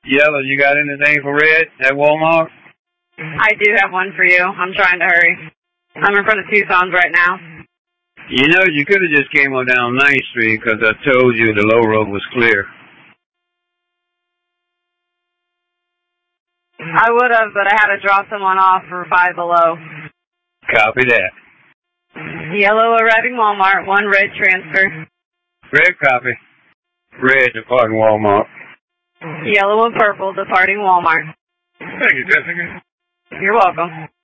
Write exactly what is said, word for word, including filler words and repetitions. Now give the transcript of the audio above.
Yellow, you got anything for red at Walmart? I do have one for you. I'm trying to hurry. I'm in front of Tucson's right now. You know, you could have just came on down Ninth Street because I told you the low road was clear. I would have, but I had to drop someone off for Five Below. Copy that. Yellow arriving Walmart, one red transfer. Red copy. Red departing Walmart. Yellow and purple departing Walmart. Thank you, Jessica. You're welcome.